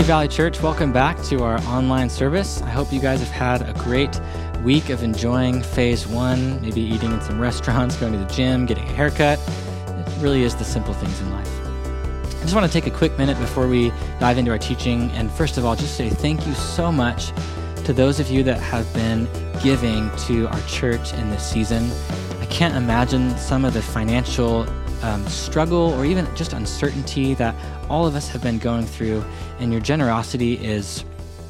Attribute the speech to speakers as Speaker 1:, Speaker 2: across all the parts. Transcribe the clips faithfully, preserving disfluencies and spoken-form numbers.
Speaker 1: Valley Church, welcome back to our online service. I hope you guys have had a great week of enjoying phase one, maybe eating in some restaurants, going to the gym, getting a haircut. It really is the simple things in life. I just want to take a quick minute before we dive into our teaching, and first of all, just say thank you so much to those of you that have been giving to our church in this season. I can't imagine some of the financial um, struggle or even just uncertainty that all of us have been going through, and your generosity is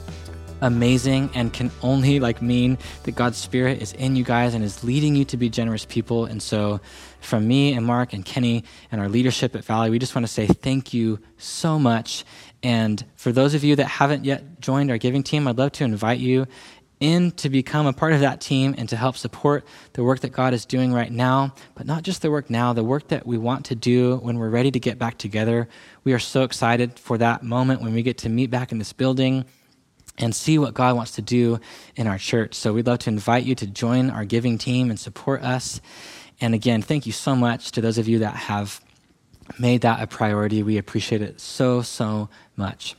Speaker 1: amazing and can only like mean that God's Spirit is in you guys and is leading you to be generous people. And so from me and Mark and Kenny and our leadership at Valley, we just want to say thank you so much. And for those of you that haven't yet joined our giving team, I'd love to invite you in to become a part of that team and to help support the work that God is doing right now, but not just the work now, the work that we want to do when we're ready to get back together. We are so excited for that moment when we get to meet back in this building and see what God wants to do in our church. So we'd love to invite you to join our giving team and support us. And again, thank you so much to those of you that have made that a priority. We appreciate it so, so much.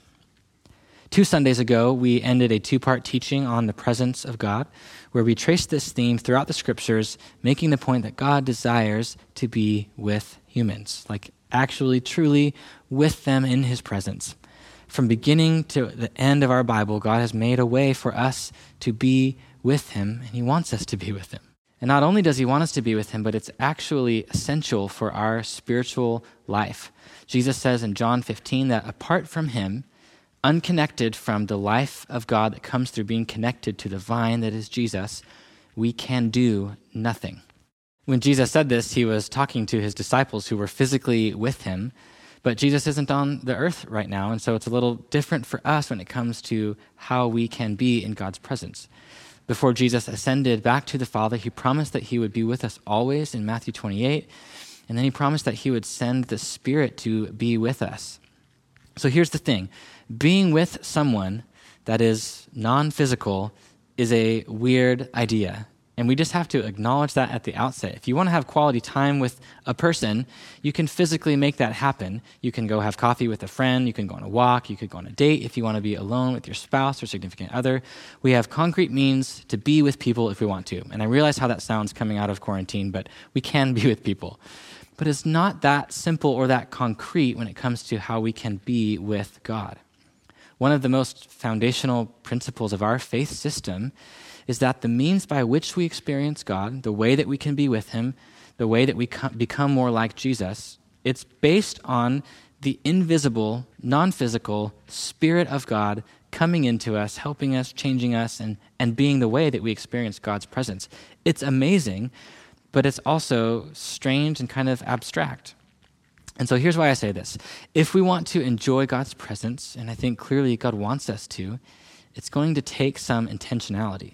Speaker 1: Two Sundays ago, we ended a two-part teaching on the presence of God, where we traced this theme throughout the scriptures, making the point that God desires to be with humans, like actually, truly with them in his presence. From beginning to the end of our Bible, God has made a way for us to be with him, and he wants us to be with him. And not only does he want us to be with him, but it's actually essential for our spiritual life. Jesus says in John fifteen that apart from him, unconnected from the life of God that comes through being connected to the vine that is Jesus, we can do nothing. When Jesus said this, he was talking to his disciples who were physically with him, but Jesus isn't on the earth right now, and so it's a little different for us when it comes to how we can be in God's presence. Before Jesus ascended back to the Father, he promised that he would be with us always in Matthew twenty-eight, and then he promised that he would send the Spirit to be with us. So here's the thing. Being with someone that is non-physical is a weird idea, and we just have to acknowledge that at the outset. If you want to have quality time with a person, you can physically make that happen. You can go have coffee with a friend, you can go on a walk, you could go on a date if you want to be alone with your spouse or significant other. We have concrete means to be with people if we want to, and I realize how that sounds coming out of quarantine, but we can be with people. But it's not that simple or that concrete when it comes to how we can be with God. One of the most foundational principles of our faith system is that the means by which we experience God, the way that we can be with him, the way that we become more like Jesus, it's based on the invisible, non-physical Spirit of God coming into us, helping us, changing us, and, and being the way that we experience God's presence. It's amazing, but it's also strange and kind of abstract. And so here's why I say this. If we want to enjoy God's presence, and I think clearly God wants us to, it's going to take some intentionality.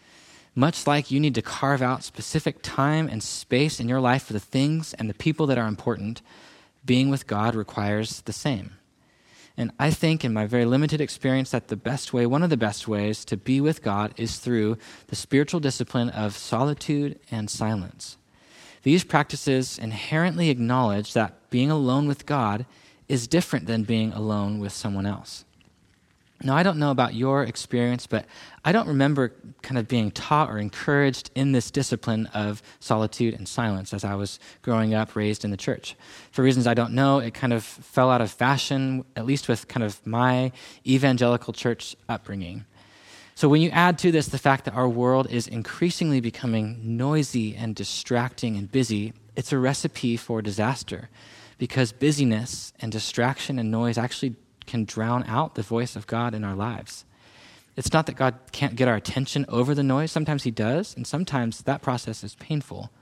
Speaker 1: Much like you need to carve out specific time and space in your life for the things and the people that are important, being with God requires the same. And I think in my very limited experience that the best way, one of the best ways to be with God is through the spiritual discipline of solitude and silence. These practices inherently acknowledge that being alone with God is different than being alone with someone else. Now, I don't know about your experience, but I don't remember kind of being taught or encouraged in this discipline of solitude and silence as I was growing up, raised in the church. For reasons I don't know, it kind of fell out of fashion, at least with kind of my evangelical church upbringing. So when you add to this the fact that our world is increasingly becoming noisy and distracting and busy, it's a recipe for disaster because busyness and distraction and noise actually can drown out the voice of God in our lives. It's not that God can't get our attention over the noise. Sometimes he does, and sometimes that process is painful.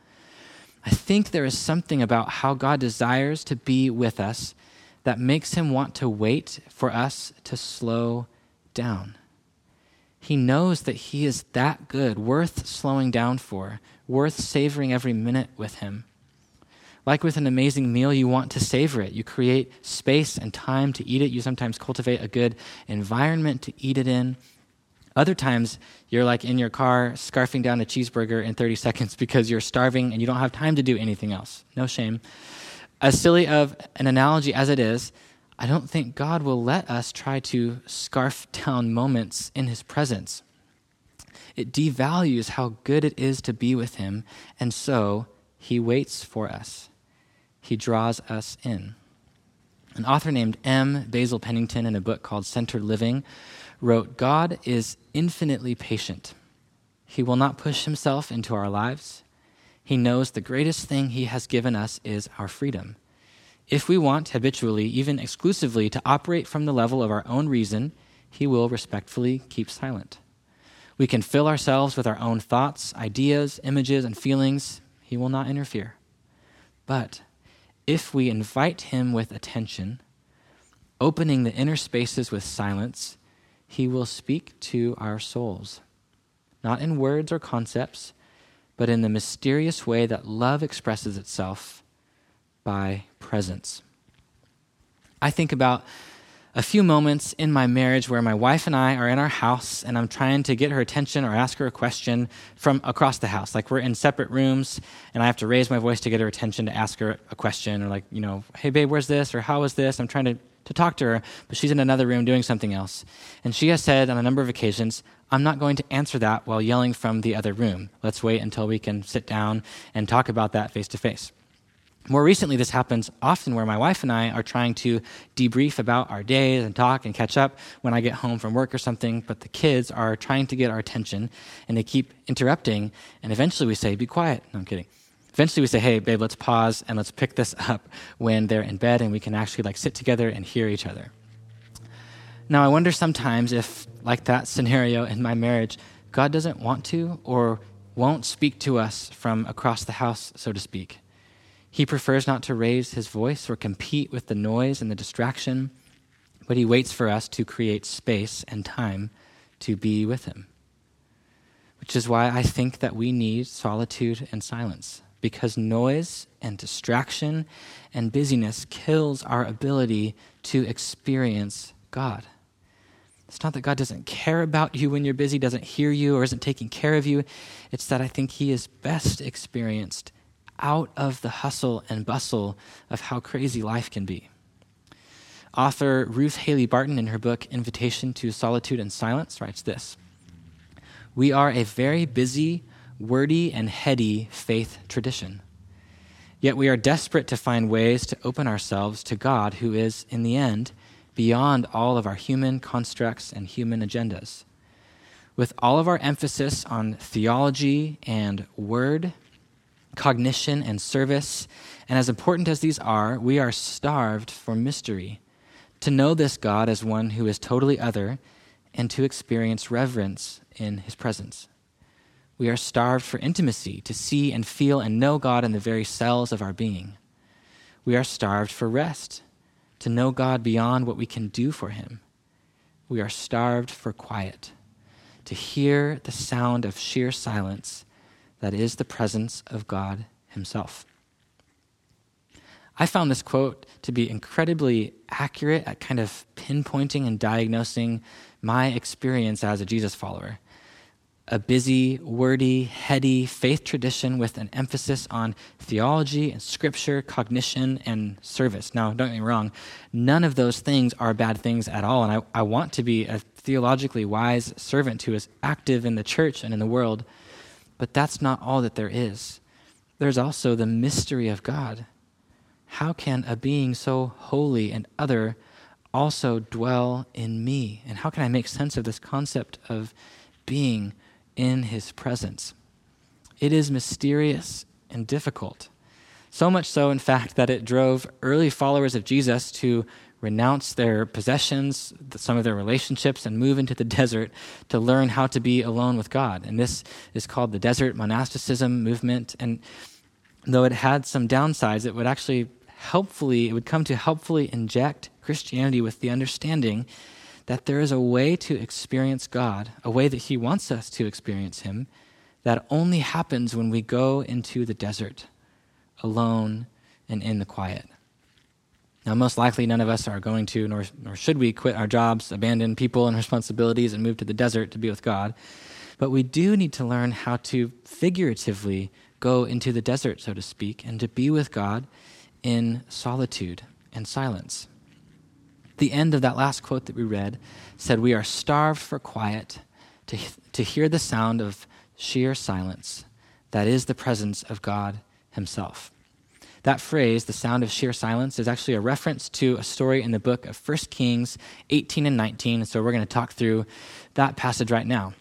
Speaker 1: I think there is something about how God desires to be with us that makes him want to wait for us to slow down. He knows that he is that good, worth slowing down for, worth savoring every minute with him. Like with an amazing meal, you want to savor it. You create space and time to eat it. You sometimes cultivate a good environment to eat it in. Other times, you're like in your car scarfing down a cheeseburger in thirty seconds because you're starving and you don't have time to do anything else. No shame. As silly of an analogy as it is, I don't think God will let us try to scarf down moments in his presence. It devalues how good it is to be with him, and so he waits for us. He draws us in. An author named M. Basil Pennington, in a book called Centered Living, wrote, "God is infinitely patient. He will not push himself into our lives. He knows the greatest thing he has given us is our freedom. If we want habitually, even exclusively, to operate from the level of our own reason, he will respectfully keep silent. We can fill ourselves with our own thoughts, ideas, images, and feelings. He will not interfere. But if we invite him with attention, opening the inner spaces with silence, he will speak to our souls, not in words or concepts, but in the mysterious way that love expresses itself by presence." I think about a few moments in my marriage where my wife and I are in our house and I'm trying to get her attention or ask her a question from across the house. Like, we're in separate rooms and I have to raise my voice to get her attention to ask her a question, or like, you know, "Hey babe, where's this?" or "How is this?" I'm trying to, to talk to her, but she's in another room doing something else. And she has said on a number of occasions, "I'm not going to answer that while yelling from the other room. Let's wait until we can sit down and talk about that face to face." More recently, this happens often where my wife and I are trying to debrief about our days and talk and catch up when I get home from work or something, but the kids are trying to get our attention and they keep interrupting, and eventually we say, "Be quiet." No, I'm kidding. Eventually we say, "Hey, babe, let's pause and let's pick this up when they're in bed and we can actually like sit together and hear each other." Now, I wonder sometimes if, like that scenario in my marriage, God doesn't want to or won't speak to us from across the house, so to speak. He prefers not to raise his voice or compete with the noise and the distraction, but he waits for us to create space and time to be with him. Which is why I think that we need solitude and silence, because noise and distraction and busyness kills our ability to experience God. It's not that God doesn't care about you when you're busy, doesn't hear you, or isn't taking care of you. It's that I think he is best experienced out of the hustle and bustle of how crazy life can be. Author Ruth Haley Barton, in her book Invitation to Solitude and Silence, writes this: "We are a very busy, wordy, and heady faith tradition. Yet we are desperate to find ways to open ourselves to God, who is, in the end, beyond all of our human constructs and human agendas. With all of our emphasis on theology and word, cognition and service, and as important as these are, we are starved for mystery, to know this God as one who is totally other, and to experience reverence in his presence. We are starved for intimacy, to see and feel and know God in the very cells of our being. We are starved for rest, to know God beyond what we can do for him. We are starved for quiet, to hear the sound of sheer silence that is the presence of God himself." I found this quote to be incredibly accurate at kind of pinpointing and diagnosing my experience as a Jesus follower. A busy, wordy, heady faith tradition with an emphasis on theology and scripture, cognition, and service. Now, don't get me wrong, none of those things are bad things at all, and I, I want to be a theologically wise servant who is active in the church and in the world, but that's not all that there is. There's also the mystery of God. How can a being so holy and other also dwell in me? And how can I make sense of this concept of being in his presence? It is mysterious and difficult. So much so, in fact, that it drove early followers of Jesus to renounce their possessions, some of their relationships, and move into the desert to learn how to be alone with God. And this is called the desert monasticism movement. And though it had some downsides, it would actually helpfully, it would come to helpfully inject Christianity with the understanding that there is a way to experience God, a way that he wants us to experience him, that only happens when we go into the desert, alone and in the quiet. Now, most likely none of us are going to, nor, nor should we, quit our jobs, abandon people and responsibilities, and move to the desert to be with God. But we do need to learn how to figuratively go into the desert, so to speak, and to be with God in solitude and silence. The end of that last quote that we read said, "We are starved for quiet, to, to hear the sound of sheer silence. That is the presence of God himself." That phrase, the sound of sheer silence, is actually a reference to a story in the book of First Kings eighteen and nineteen. So we're going to talk through that passage right now.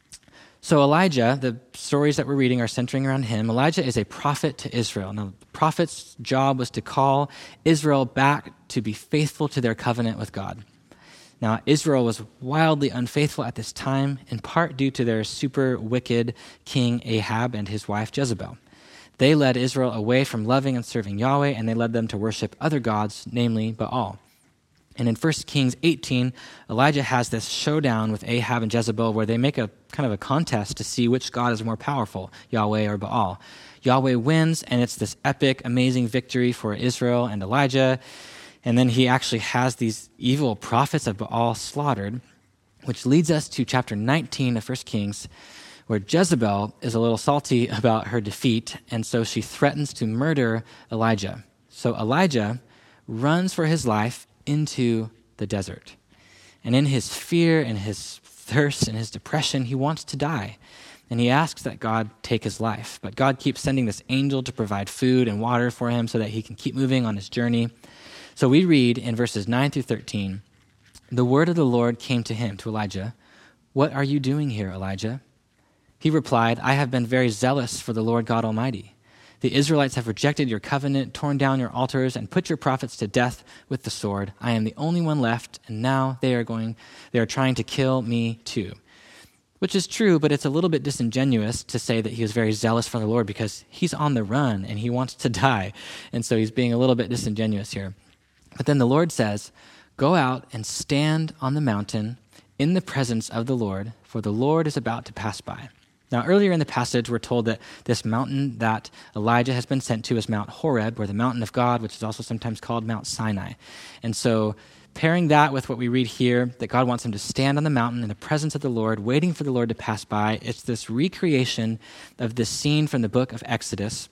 Speaker 1: So Elijah, the stories that we're reading are centering around him. Elijah is a prophet to Israel. Now, the prophet's job was to call Israel back to be faithful to their covenant with God. Now, Israel was wildly unfaithful at this time, in part due to their super wicked king Ahab and his wife Jezebel. They led Israel away from loving and serving Yahweh, and they led them to worship other gods, namely Baal. And in First Kings eighteen, Elijah has this showdown with Ahab and Jezebel where they make a kind of a contest to see which god is more powerful, Yahweh or Baal. Yahweh wins, and it's this epic, amazing victory for Israel and Elijah. And then he actually has these evil prophets of Baal slaughtered, which leads us to chapter nineteen of First Kings, where Jezebel is a little salty about her defeat, and so she threatens to murder Elijah. So Elijah runs for his life into the desert. And in his fear and his thirst and his depression, he wants to die. And he asks that God take his life. But God keeps sending this angel to provide food and water for him so that he can keep moving on his journey. So we read in verses nine through thirteen, "The word of the Lord came to him," to Elijah, "What are you doing here, Elijah?" He replied, "I have been very zealous for the Lord God Almighty. The Israelites have rejected your covenant, torn down your altars, and put your prophets to death with the sword. I am the only one left, and now they are going, they are trying to kill me too." Which is true, but it's a little bit disingenuous to say that he was very zealous for the Lord because he's on the run and he wants to die. And so he's being a little bit disingenuous here. But then the Lord says, "Go out and stand on the mountain in the presence of the Lord, for the Lord is about to pass by." Now, earlier in the passage, we're told that this mountain that Elijah has been sent to is Mount Horeb, or the mountain of God, which is also sometimes called Mount Sinai. And so pairing that with what we read here, that God wants him to stand on the mountain in the presence of the Lord, waiting for the Lord to pass by, it's this recreation of this scene from the book of Exodus,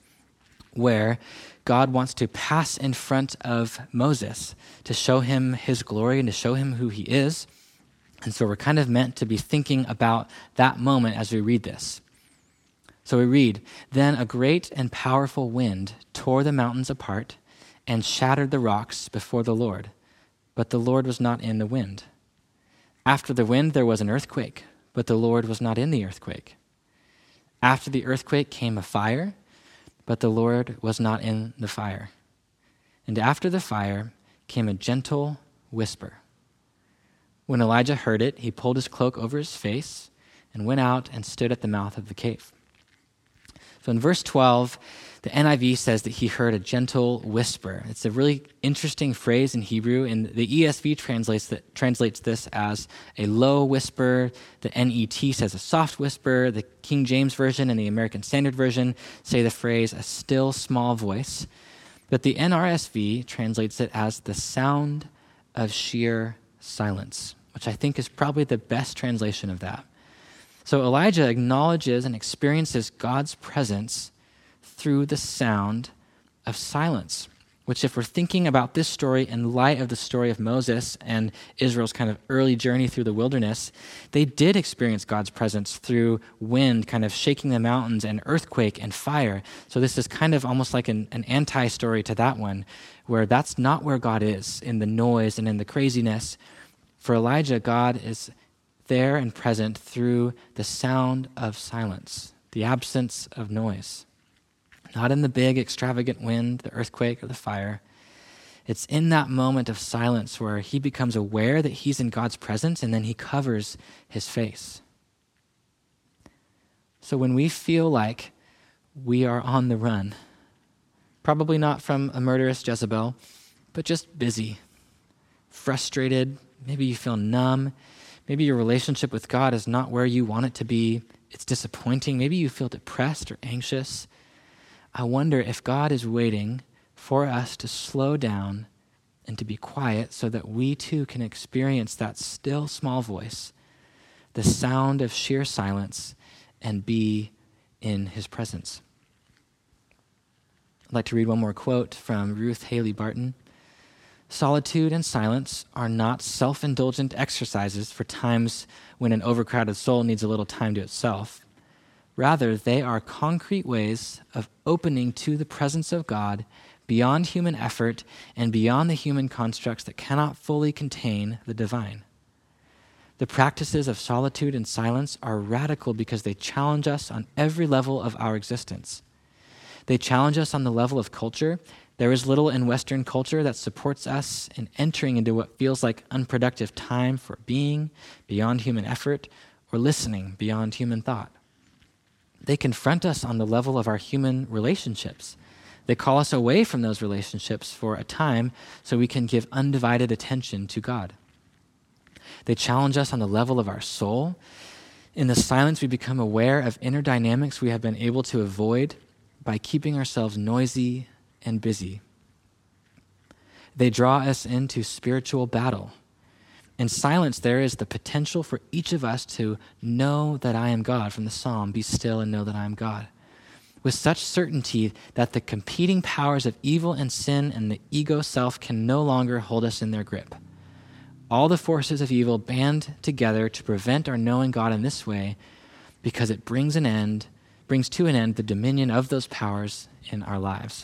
Speaker 1: where God wants to pass in front of Moses to show him his glory and to show him who he is. And so we're kind of meant to be thinking about that moment as we read this. So we read, "Then a great and powerful wind tore the mountains apart and shattered the rocks before the Lord, but the Lord was not in the wind. After the wind there was an earthquake, but the Lord was not in the earthquake. After the earthquake came a fire, but the Lord was not in the fire. And after the fire came a gentle whisper. When Elijah heard it, he pulled his cloak over his face and went out and stood at the mouth of the cave." So in verse twelve, the N I V says that he heard a gentle whisper. It's a really interesting phrase in Hebrew, and the E S V translates that, translates this as a low whisper. The N E T says a soft whisper. The King James Version and the American Standard Version say the phrase a still small voice. But the N R S V translates it as the sound of sheer silence, which I think is probably the best translation of that. So Elijah acknowledges and experiences God's presence through the sound of silence, which if we're thinking about this story in light of the story of Moses and Israel's kind of early journey through the wilderness, they did experience God's presence through wind kind of shaking the mountains and earthquake and fire. So this is kind of almost like an, an anti-story to that one, where that's not where God is, in the noise and in the craziness. For Elijah, God is there and present through the sound of silence, the absence of noise. Not in the big, extravagant wind, the earthquake, or the fire. It's in that moment of silence where he becomes aware that he's in God's presence, and then he covers his face. So when we feel like we are on the run, probably not from a murderous Jezebel, but just busy, frustrated, maybe you feel numb, maybe your relationship with God is not where you want it to be, it's disappointing, maybe you feel depressed or anxious, I wonder if God is waiting for us to slow down and to be quiet so that we too can experience that still small voice, the sound of sheer silence, and be in his presence. I'd like to read one more quote from Ruth Haley Barton. Solitude and silence are not self-indulgent exercises for times when an overcrowded soul needs a little time to itself. Rather, they are concrete ways of opening to the presence of God beyond human effort and beyond the human constructs that cannot fully contain the divine. The practices of solitude and silence are radical because they challenge us on every level of our existence. They challenge us on the level of culture. There is little in Western culture that supports us in entering into what feels like unproductive time for being beyond human effort or listening beyond human thought. They confront us on the level of our human relationships. They call us away from those relationships for a time so we can give undivided attention to God. They challenge us on the level of our soul. In the silence, we become aware of inner dynamics we have been able to avoid by keeping ourselves noisy and busy. They draw us into spiritual battle. In silence, there is the potential for each of us to know that I am God, from the Psalm, be still and know that I am God, with such certainty that the competing powers of evil and sin and the ego self can no longer hold us in their grip. All the forces of evil band together to prevent our knowing God in this way because it brings an end, brings to an end the dominion of those powers in our lives.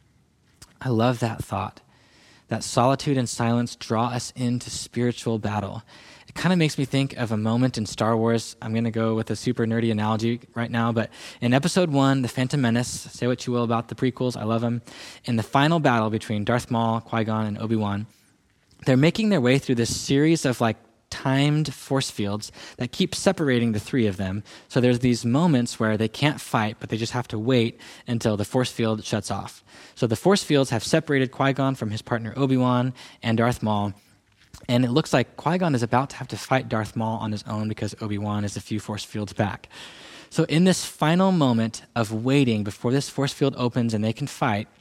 Speaker 1: I love that thought, that solitude and silence draw us into spiritual battle. It kind of makes me think of a moment in Star Wars. I'm going to go with a super nerdy analogy right now, but in episode one, The Phantom Menace, say what you will about the prequels, I love them. In the final battle between Darth Maul, Qui-Gon, and Obi-Wan, they're making their way through this series of like timed force fields that keep separating the three of them. So there's these moments where they can't fight, but they just have to wait until the force field shuts off. So the force fields have separated Qui-Gon from his partner Obi-Wan and Darth Maul. And it looks like Qui-Gon is about to have to fight Darth Maul on his own because Obi-Wan is a few force fields back. So in this final moment of waiting before this force field opens and they can fight,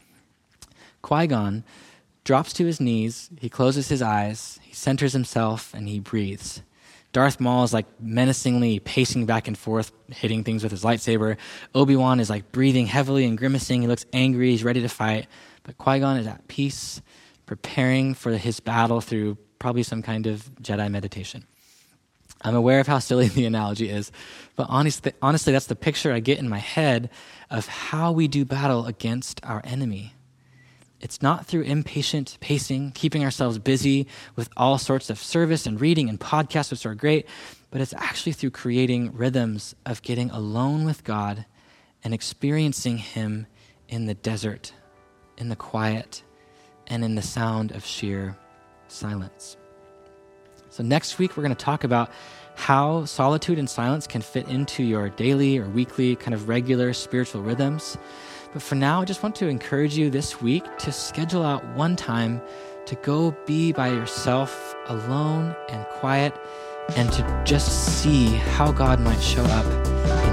Speaker 1: Qui-Gon drops to his knees, he closes his eyes, he centers himself, and he breathes. Darth Maul is like menacingly pacing back and forth, hitting things with his lightsaber. Obi-Wan is like breathing heavily and grimacing. He looks angry, he's ready to fight. But Qui-Gon is at peace, preparing for his battle through probably some kind of Jedi meditation. I'm aware of how silly the analogy is, but honestly, honestly, that's the picture I get in my head of how we do battle against our enemy. It's not through impatient pacing, keeping ourselves busy with all sorts of service and reading and podcasts, which are great, but it's actually through creating rhythms of getting alone with God and experiencing Him in the desert, in the quiet, and in the sound of sheer silence. So next week, we're going to talk about how solitude and silence can fit into your daily or weekly kind of regular spiritual rhythms. But for now, I just want to encourage you this week to schedule out one time to go be by yourself, alone and quiet, and to just see how God might show up